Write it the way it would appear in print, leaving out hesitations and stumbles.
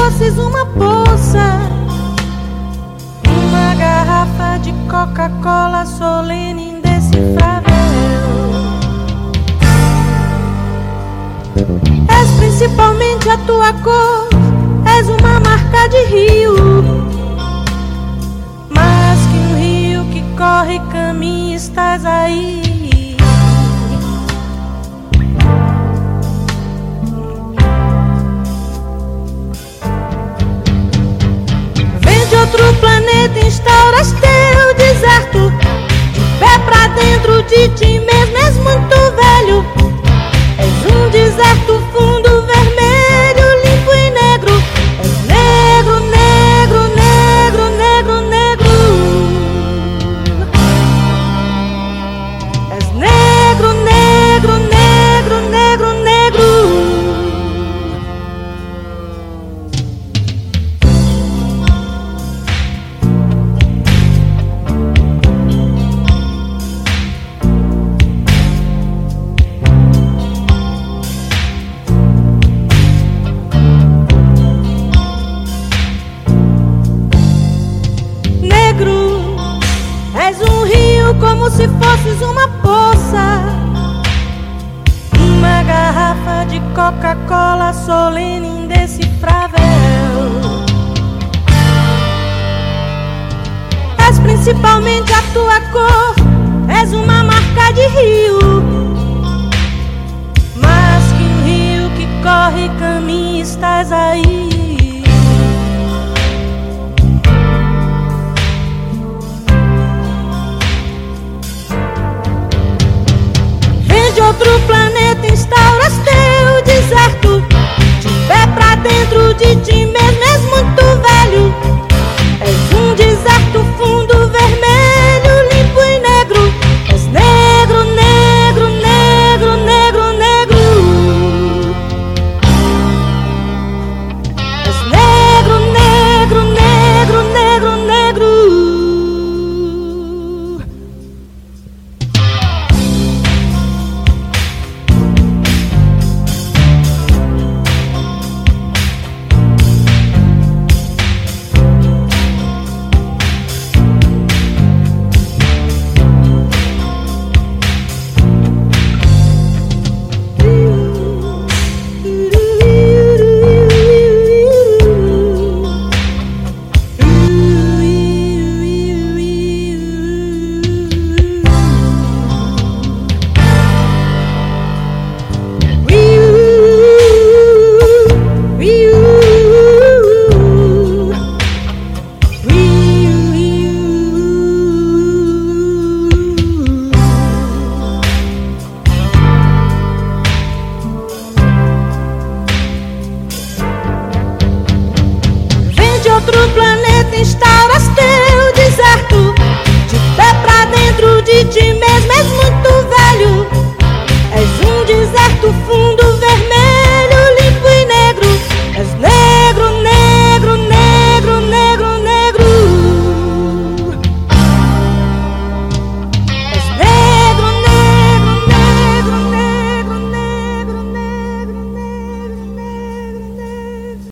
fosses uma poça, uma garrafa de Coca-Cola solene, indecifrável. És principalmente a tua cor, és uma marca de rio, mais que um rio que corre, caminha, estás aí. De outro planeta instauras teu deserto, de pé pra dentro de ti mesmo és muito velho. És um deserto fundo, vermelho, limpo e negro. És negro, negro, negro, negro, negro. És negro, negro, negro, negro, negro. És um rio como se fosses uma poça, uma garrafa de Coca-Cola solene, indecifrável. És principalmente a tua cor, és uma marca de rio, mais que um rio que corre, caminha, estás aí. De outro planeta instauras teu deserto, de pé pra dentro de ti mesmo.